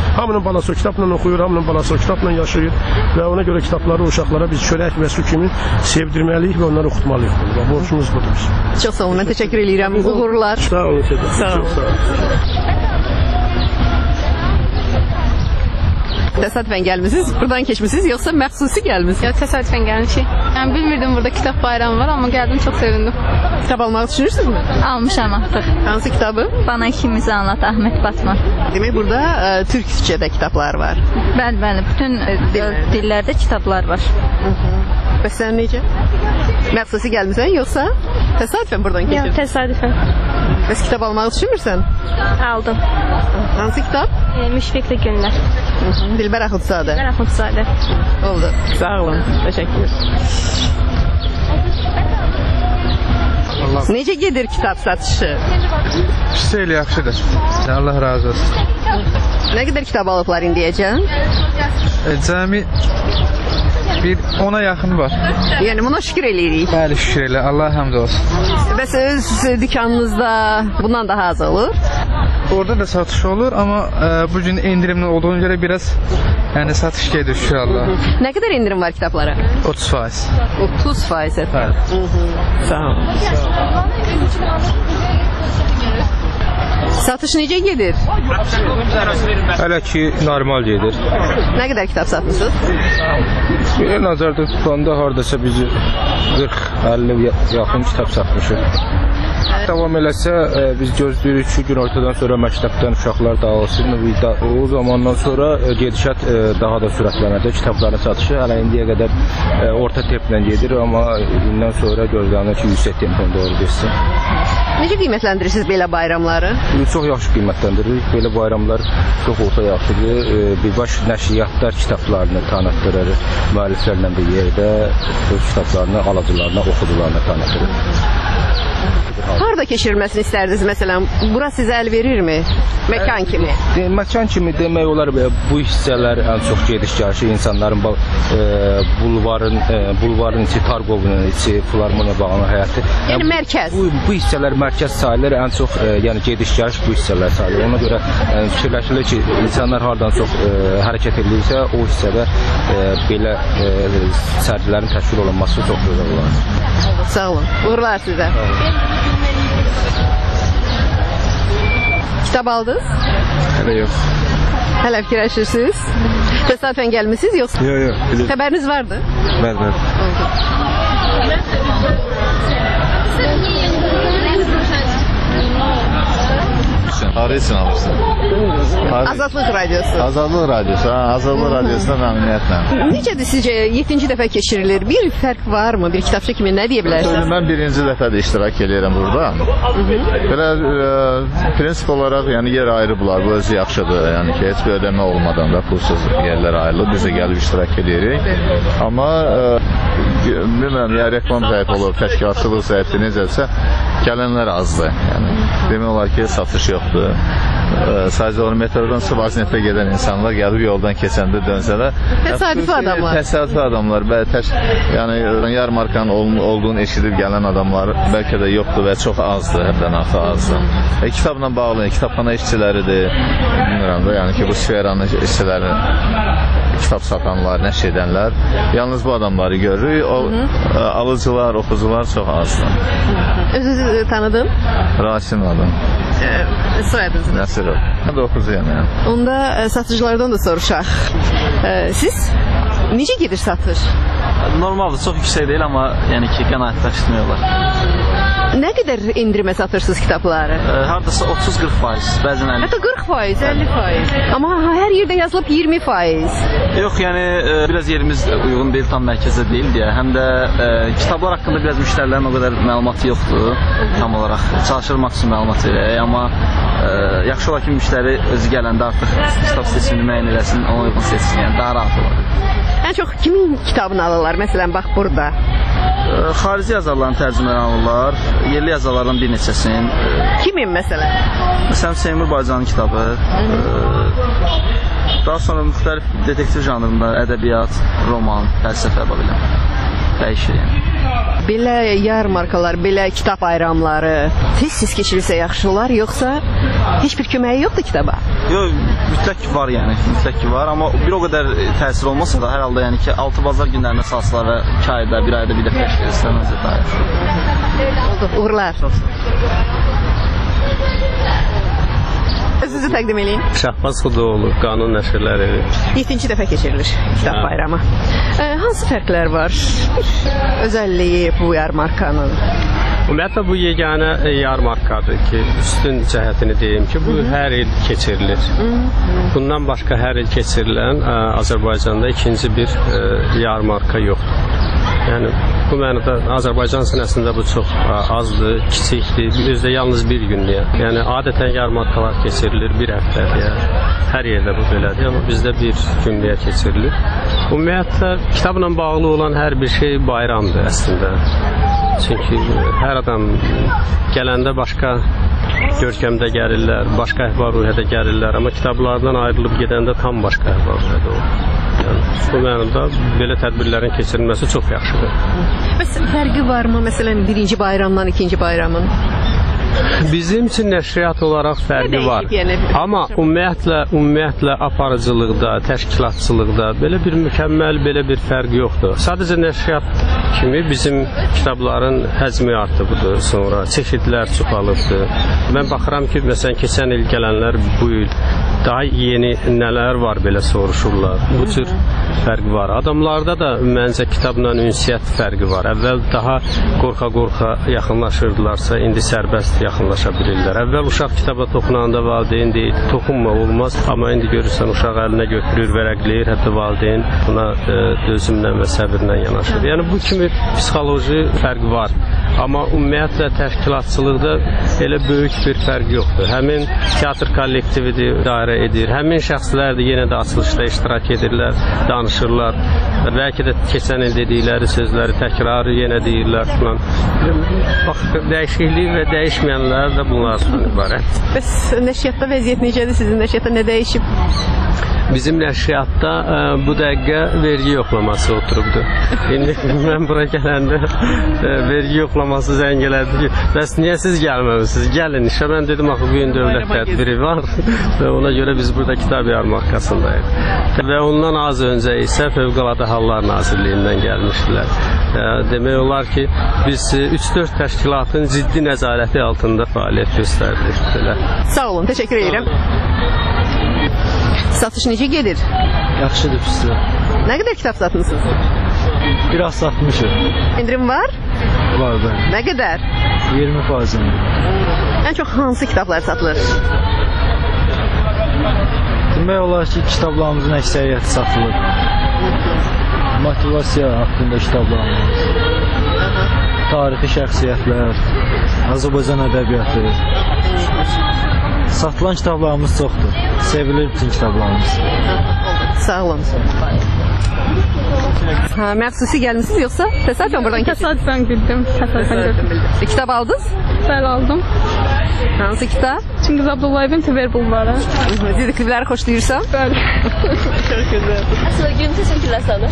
Hamının balası o kitabla oxuyur, hamının balası o kitabla yaşayır və ona görə kitabları uşaqlara biz çörək və su kimi sevdirməliyik və onları oxutmalıyıq. Borcumuz budur. Çox sağ olun, mən təşəkkür edirəm. Uğurlar. Sağ olun. Sağ olun. Təsadüfən gəlmisiniz, buradan keçmisiniz, yoxsa məxsusi gəlmisiniz? Ya təsadüfən gəlmişik. Yəni bilmirdim burada kitab bayramı var, amma gəldim, çox sevindim. Kitab almağı düşünürsünüzmü? Almışam artıq. Hansı kitabı? Bana ikimizi anlat Ahmet Batman. Demək burada ə, türkçədə kitablar var. Bəli, bəli, bütün ə, dillərdə kitablar var. Hı -hı. Bəs sən necə? Məxsusi gəlmisən, yoxsa təsadüfən buradan keçirsən? Yox, təsadüfən. Bəs kitab almağı düşünmürsən? Aldım. Hansı kitab? E, Müşfiqli Günlər. Dilbər Axundzadə. Dilbər Axundzadə. Oldu. Sağ olun. Təşəkkür. Necə gedir kitab satışı? Pis elə yaxşıdır. Allah razı olsun. Nə qədər kitab alıblar indiyəcən? E, cəmi bir ona yaxın var. Yəni buna şükür eləyirik. Bəli, şükür elə. Allah həmd olsun. Bəs öz dükanınızda bundan daha az olur? Orada da satış olur, amma e, bugün indirimli olduğuna görə biraz yəni satış gedir inşallah. Nə qədər indirim var kitablara? otuz faiz. otuz faiz efendim. Sağ olun. Satış necə gedir? Hələ ki normal gedir. Nə qədər kitab satmısınız? Bir nəzərdə tutanda hardasa biz qırx əlli yaxın kitab satmışıq. Davam eləsə e, biz gözləyirik ki, gün ortadan sonra məktəbdən uşaqlar dağılsın. O zamandan sonra e, gedişat e, daha da sürətlənəcək. Kitabların satışı hələ indiyə qədər e, orta templə gedir, amma bundan sonra gözlənir ki, yüksək templə doğru getsin. Necə qiymətləndirirsiniz belə bayramları? Çox yaxşı qiymətləndiririk. Belə bayramlar çox olsa yaxşıdır. E, birbaş nəşriyyatlar kitablarını tanıtdırır. Müəlliflərlə bir yerdə öz kitablarını alıcılarına, oxucularına tanıtdırır. Harda keçirilməsini istərdiniz məsələn? Bura sizə əl verirmi? Məkan kimi? E, məkan kimi demək olar, bu hissələr ən çox gedişgahı insanların e, bulvarın, e, bulvarın içi, Targovun içi, Filarmoniya bağının həyatı. Yəni e, mərkəz. Bu, bu hissələr mərkəz sayılır, ən çox e, yəni gedişgahı bu hissələr sayılır. Ona görə e, fikirləşilir ki, insanlar hardan çox e, hərəkət edirsə, o hissədə e, belə e, sərgilərin təşkil olunması çox gözəl olar. Sağ olun. Uğurlar sizə. Kitab aldınız? Hələ yox. Hələ fikirləşirsiniz? Təsadüfən gəlmisiniz yoxsa? Yox, yox. Xəbəriniz vardı? Bəli, bəli. Harı üçün alırsın? Azadlıq radiosu. Azadlıq radiosu, ha, Azadlıq radiosuna məmnuniyyətlə. Necədir sizcə yeddinci dəfə keçirilir? Bir fərq varmı? Bir kitabçı kimi nə deyə bilərsiniz? Mən birinci dəfədə iştirak edirəm burada. Belə e, prinsip olaraq yəni yer ayrıblar. Bu özü yaxşıdır. Yəni ki, heç bir ödəmə olmadan da pulsuz yerlər ayrılıb. Biz də gəlib iştirak edirik. Amma e, bilmirəm, ya reklam zəif olur, təşkilatçılıq zəifdir, necəsə gələnlər azdır. Yəni demək olar ki, satış yoxdur. Ə, sadəcə onu metrodan Sivasnetə gedən insanlar gəlib yoldan keçəndə dönsələr. Təsadüfi adamlar. Təsadüfi adamlar. Bəli, təş, yəni yarmarkanın ol, olduğunu eşidib gələn adamlar bəlkə də yoxdur və çox azdır, həddən axı azdır. E, kitabla bağlı, kitabxana işçiləridir. Bilmirəm də, yəni ki, bu sferanın işçiləri, kitab satanlar, nəşr edənlər, yalnız bu adamları görürük. O, ə, alıcılar, oxucular çox azdır. Özünüzü tanıdım. Rasim adım. E, soyadınız? Nəsirov. Mən də oxucuyam yəni. Onda e, satıcılardan da soruşaq. E, siz necə gedir satış? Normaldır, çox yüksək deyil, amma yəni ki, qənaətləşdirmək olar. Nə qədər endirimə satırsınız kitabları? E, hardasa otuz qırx faiz, bəzən əlli. Hətta qırx faiz, əlli faiz. Amma hər yerdə yazılıb iyirmi faiz. Yox, yəni e, biraz yerimiz uyğun deyil, tam mərkəzdə deyil deyə. Həm də e, kitablar haqqında biraz müştərilərin o qədər məlumatı yoxdur tam olaraq. Çalışır maksimum məlumat verək, amma e, yaxşı olar ki, müştəri özü gələndə artıq kitab seçimini müəyyən eləsin, ona uyğun seçsin, yəni daha rahat olar. Ən çox kimin kitabını alırlar? Məsələn, bax burada. E, xarici yazarların tərcümələrini alırlar, yerli yazarlardan bir neçəsinin. E, Kimin məsələn? Məsələn, Seymur Baycanın kitabı. E, daha sonra müxtəlif detektiv janrında ədəbiyyat, roman, fəlsəfə, bax belə dəyişir yəni. Belə yarmarkalar, belə kitab bayramları tez-tez keçirilsə yaxşı olar, yoxsa heç bir köməyi yoxdur kitaba? Yox, mütləq ki var yəni, mütləq ki var, amma bir o qədər təsir olmasa da hər halda yəni ki altı bazar günlərinə salsalar və iki ayda, bir ayda bir dəfə işləyirsə məncə daha yaxşı. Oldu, uğurlar. Özünüzü təqdim eləyin. Şahbaz Xudoğlu, Qanun Nəşrləri. yeddinci dəfə keçirilir kitab bayramı. E, hansı fərqlər var? Özəlliyi bu yarmarkanın? Ümumiyyətlə bu yeganə yarmarkadır ki, üstün cəhətini deyim ki, bu hər il keçirilir. Bundan başqa hər il keçirilən Azərbaycanda ikinci bir yarmarka yoxdur. Yəni bu mənada Azərbaycan sinəsində bu çox azdır, kiçikdir, özdə yalnız bir günlüyə. Yəni adətən yarmarkalar keçirilir bir həftəliyə. Hər yerdə bu belədir, amma bizdə bir günlüyə keçirilir. Ümumiyyətlə kitabla bağlı olan hər bir şey bayramdır əslində. Çünki hər adam gələndə başqa görkəmdə gəlirlər, başqa əhval-ruhiyyədə gəlirlər, amma kitablardan ayrılıb gedəndə tam başqa əhval-ruhiyyədə olur. Yəni, bu mənada belə tədbirlərin keçirilməsi çox yaxşıdır. Bəs fərqi varmı, məsələn, birinci bayramdan ikinci bayramın? Bizim üçün nəşriyyat olaraq fərqi var. Amma ümumiyyətlə, ümumiyyətlə aparıcılıqda, təşkilatçılıqda belə bir mükəmməl, belə bir fərq yoxdur. Sadəcə nəşriyyat kimi bizim kitabların həcmi artıbdır, sonra çeşidlər çoxalıbdır. Mən baxıram ki, məsələn, keçən il gələnlər bu il daha yeni nələr var belə soruşurlar. Bu cür fərq var. Adamlarda da məncə kitabla ünsiyyət fərqi var. Əvvəl daha qorxa-qorxa yaxınlaşırdılarsa, indi sərbəst yaxınlaşa bilirlər. Əvvəl uşaq kitaba toxunanda valideyn deyir, toxunma olmaz, amma indi görürsən uşaq əlinə götürür, vərəqləyir, hətta valideyn buna e, dözümlə və səbirlə yanaşır. Yəni bu kimi psixoloji fərq var. Amma ümumiyyətlə təşkilatçılıqda elə böyük bir fərq yoxdur. Həmin teatr kollektividir, idarə edir. Həmin şəxslər də yenə də açılışda iştirak edirlər, danışırlar. Bəlkə də keçən il dedikləri sözləri təkrarı yenə deyirlər falan. Bax, dəyişiklik və dəyişməyənlər də bunlardan ibarət. Bəs nəşriyyatda vəziyyət necədir? Sizin nəşriyyatda nə dəyişib? Bizim nəşriyyatda ə, bu dəqiqə vergi yoxlaması oturubdu. İndi mən bura gələndə ə, vergi yoxlaması zəng elədi ki, bəs niyə siz gəlməmisiniz? Gəlin işə. Mən dedim, axı bu gün dövlət tədbiri var və ona görə biz burada kitab yarmarkasındayıq. Və ondan az öncə isə Fövqəladə Hallar Nazirliyindən gəlmişdilər. Ə, demək olar ki, biz üç dörd təşkilatın ciddi nəzarəti altında fəaliyyət göstərdik. Sağ olun, təşəkkür edirəm. Satış necə gedir? Yaxşıdır sizə. Nə qədər kitab satmısınız? Biraz satmışıq. İndirim var? Var da. Nə qədər? iyirmi faiz. Ən çox hansı kitablar satılır? Demək olar ki, kitablarımızın əksəriyyəti satılır. Motivasiya haqqında kitablarımız, tarixi şəxsiyyətlər, Azərbaycan ədəbiyyatı. Satılan kitablarımız çoxdur. Sevilir bütün kitablarımız. Sağ olun. Ha, məxsusi gəlmişsiniz yoxsa təsadüfən buradan keçdiniz? Təsadüfən bildim. Təsadüfən gördüm. Kitab aldınız? Bəli, aldım. Hansı kitab? Çingiz Abdullayevin Tver Bulvarı. Dediktivləri xoşlayırsan? Bəli. Çox gözəl. Sonra gün təşəkkürlər sənə.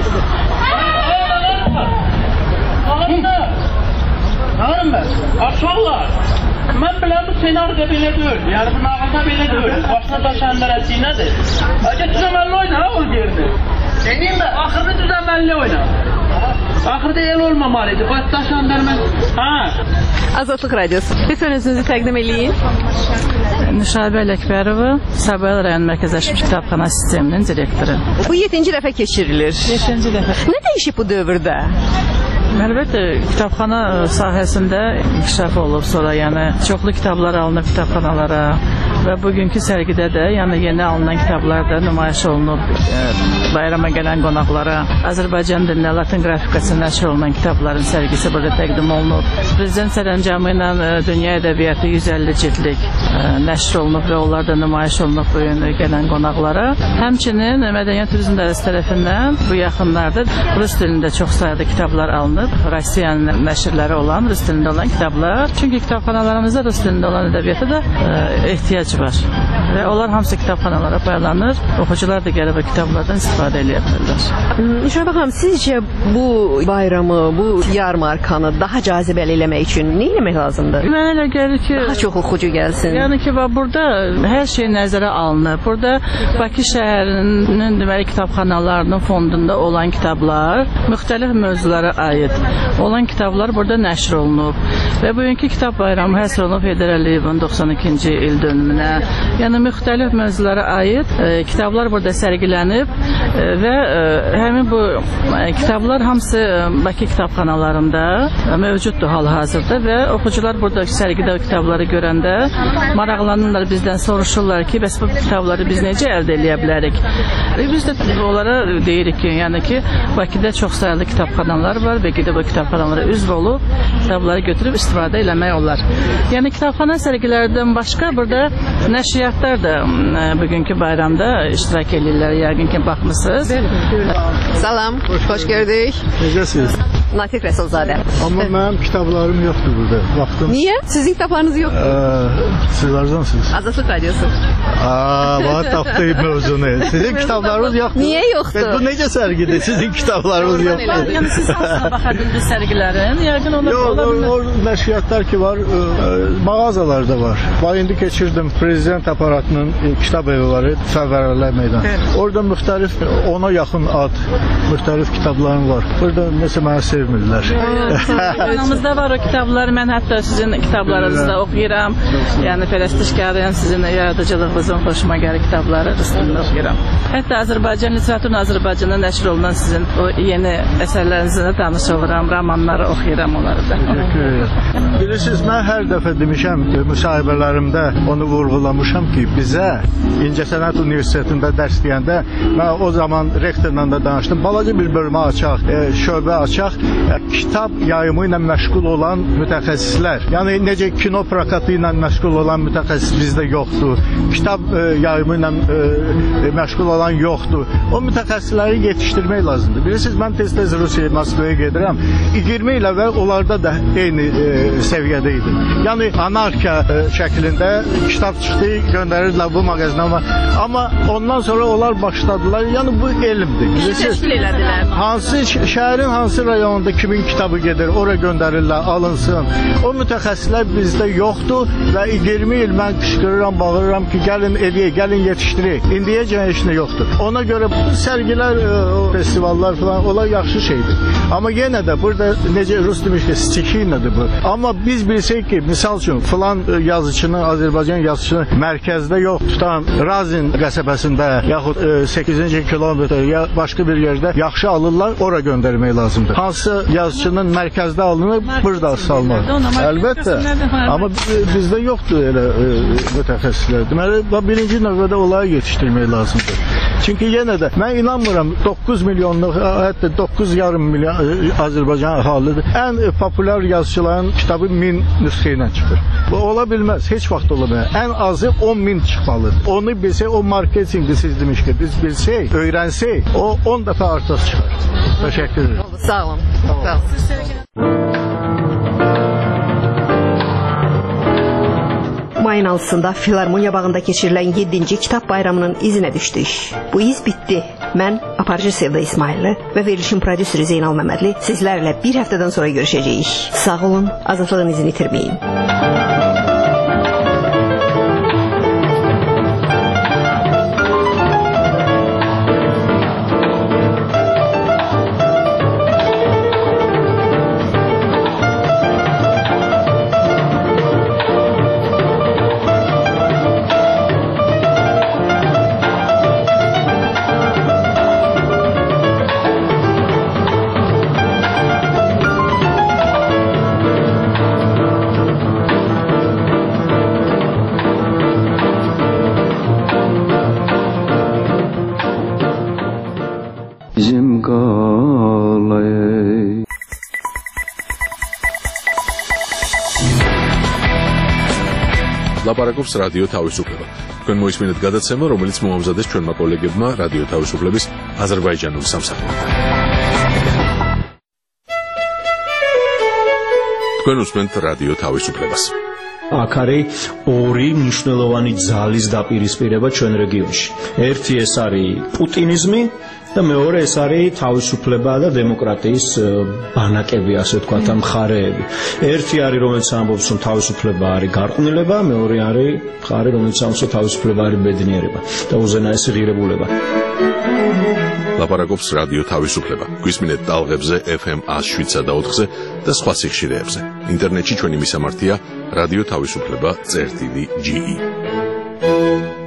Hanım mən, aşağılar. Mən biləm bu senaryoda belə deyil. Yəni bu nağılda belə deyil. Başına daşanlara çiynədir. Əgər düzəməlli oyna, ha ol yerdir. Deneyim mi? Axırda düzəməlli oyna. Axırda el olmamalıydı. Baş daşandırma. Ha. Azadlıq Radiosu. Lütfen özünüzü təqdim eləyin. Nüşabə Ələkbərova, Sabirabad rayon mərkəzləşmiş kitabxana sisteminin direktoru. Bu yeddinci dəfə keçirilir. yeddinci dəfə. Nə dəyişib bu dövrdə? Əlbəttə, kitabxana sahəsində inkişaf olub, sonra yəni çoxlu kitablar alınıb kitabxanalara və bugünkü sərgidə də yəni yeni alınan kitablar da nümayiş olunub. E, bayrama gələn qonaqlara Azərbaycan dilində Latin qrafikası nəşr olunan kitabların sərgisi burada təqdim olunub. Prezident sərəncamı ilə e, dünya ədəbiyyatı yüz əlli cildlik e, nəşr olunub və onlar da nümayiş olunub bu gün gələn qonaqlara. Həmçinin Mədəniyyət Turizm İdarəsi tərəfindən bu yaxınlarda rus dilində çox sayda kitablar alınıb. Rusiyanın nəşrləri olan, rus dilində olan kitablar. Çünki kitabxanalarımızda rus dilində olan ədəbiyyata da e, ehtiyac ehtiyac var. Və onlar hamısı kitabxanalara paylanır. Oxucular da gəlib o kitablardan istifadə edə bilərlər. Nüşabə xanım, sizcə bu bayramı, bu yarmarkanı daha cazibəli eləmək üçün nə etmək lazımdır? Mənə elə gəlir ki, daha çox oxucu gəlsin. Yəni ki, burada hər şey nəzərə alınır. Burada Bakı şəhərinin deməli kitabxanalarının fondunda olan kitablar, müxtəlif mövzulara aid olan kitablar burada nəşr olunub. Və bugünkü kitab bayramı həsr olunub Heydər Əliyevin doxsan ikinci il dönümünə. Yəni müxtəlif mövzulara aid e, kitablar burada sərgilənib e, və e, həmin bu e, kitablar hamısı Bakı kitabxanalarında e, mövcuddur hal-hazırda və oxucular burada sərgidə o kitabları görəndə maraqlanırlar, bizdən soruşurlar ki, bəs bu kitabları biz necə əldə edə bilərik? E, biz də onlara deyirik ki, yəni ki, Bakıda çox sayılı kitabxanalar var və gedib o kitabxanalara üzv olub kitabları götürüb istifadə eləmək olar. Yəni kitabxana sərgilərdən başqa burada nəşriyyatlar da e, bugünkü bayramda iştirak edirlər. Yəqin ki, baxmısınız. Salam, xoş gördük. Necəsiniz? Natiq Rəsulzadə. Amma mənim kitablarım yoxdur burada. Baxdım. Niyə? Sizin kitablarınız yoxdur? Ee, siz harcansınız? Azadlıq radiosu. Aa, bana tapdı mövzunu. Sizin kitablarınız yoxdur. Niyə yoxdur? Bu necə sərgidir? Sizin kitablarınız yoxdur. Yəni siz hansına baxa bildiniz sərgilərin? Yəqin onlar ola bilir. O nəşriyyatlar ki var, mağazalarda var. Bax indi keçirdim Prezident aparatının kitab evi var, Fəvvərələr meydanı. Orada müxtəlif ona yaxın ad, müxtəlif kitablarım var. Burada nəsə mənə sevmirlər. Yanımızda var o kitablar. Mən hətta sizin kitablarınızda oxuyuram. Yəni Pərəstişkarın sizin yaradıcılığınızın xoşuma gəlir kitabları üstündə oxuyuram. Hətta Azərbaycan literaturun Azərbaycanda nəşr olunan sizin o yeni əsərlərinizlə tanış oluram, romanları oxuyuram onları da. Bilirsiniz, mən hər dəfə demişəm, müsahibələrimdə onu vurğulamışam ki, bizə İncəsənət Universitetində dərs deyəndə mən o zaman rektorla da danışdım. Balaca bir bölmə açaq, e, şöbə açaq, e, kitab yayımı ilə məşğul olan mütəxəssislər. Yəni necə kino prokatı ilə məşğul olan mütəxəssis bizdə yoxdur. Kitab e, yayımı ilə e, məşğul olan yoxdur. O mütəxəssisləri yetişdirmək lazımdır. Bilirsiniz, mən tez-tez Rusiyaya, Moskvaya gedirəm. iyirmi il əvvəl onlarda da eyni e, səviyyədə idi. Yəni anarxiya e, şəklində kitab çıxdı, göndərirdilər bu mağazinə. Amma ondan sonra onlar başladılar. Yəni bu elmdir. Təşkil elədilər. Hansı şəhərin hansı rayonunda kimin kitabı gedir, ora göndərirlər, alınsın. O mütəxəssislər bizdə yoxdur və iyirmi il mən qışqırıram, bağırıram ki, gəlin eləyək, gəlin yetişdirək. İndiyəcən heç nə yoxdur. Ona görə sərgilər, festivallar falan, onlar yaxşı şeydir. Amma yenə də burada necə Rus demiş ki, stichiynadır bu. Amma biz bilsək ki, misal üçün filan yazıçının, Azərbaycan yazıçının mərkəzdə yox, tutan Razin qəsəbəsində yaxud səkkizinci kilometr ya başqa bir yerdə yaxşı alırlar, ora göndərmək lazımdır. Hansı yazıçının mərkəzdə alınır, burada salmaq. Əlbəttə. Amma bizdə yoxdur elə mütəxəssislər. Deməli, birinci növbədə onları yetişdirmək lazımdır. Çünki yenə də mən inanmıram doqquz milyonluq, hətta doqquz yarım milyon Azərbaycan əhalidir. Ən populyar yazıçıların kitabı min nüsxə ilə çıxır. Bu ola bilməz, heç vaxt ola bilməz. Ən azı on min çıxmalıdır. Onu bilsək, o marketinqi siz demiş ki, biz bilsək, öyrənsək, o on dəfə artıq çıxar. Təşəkkür ederim. Sağ olun. Sağ olun. Mayın altısında Filarmoniya bağında keçirilən yeddinci kitab bayramının izinə düşdük. Bu iz bitdi. Mən aparıcı Sevda İsmailli və verilişin prodüseri Zeynal Məmmədli sizlərlə bir həftədən sonra görüşəcəyik. Sağ olun, azadlığın izini itirməyin. ლაპარაკობს რადიო თავისუფლება. თქვენ მოისმინეთ გადაცემა, რომელიც მოამზადეს ჩვენმა კოლეგებმა რადიო თავისუფლების აზერბაიჯანული სამსახურიდან. თქვენ უსმენთ რადიო თავისუფლებას. აქ არის ორი მნიშვნელოვანი ძალის დაპირისპირება ჩვენ რეგიონში. ერთი ეს არის პუტინიზმი და მეორე ეს არის თავისუფლება და დემოკრატიის ბანაკები, ასე ვთქვათ, ამ მხარეები. ერთი არის, რომელიც ამბობს, რომ თავისუფლება არის გარყვნილება, მეორე არის მხარე, რომელიც ამბობს, რომ თავისუფლება არის ბედნიერება და უზენაესი ღირებულება. ლაპარაკობს რადიო თავისუფლება. გვისმინეთ ტალღებზე ეფ ემ one oh seven და ოთხზე და სხვა სიხშირეებზე. ინტერნეტში ჩვენი მისამართია რადიო თავისუფლება წერტილი ჯი ი.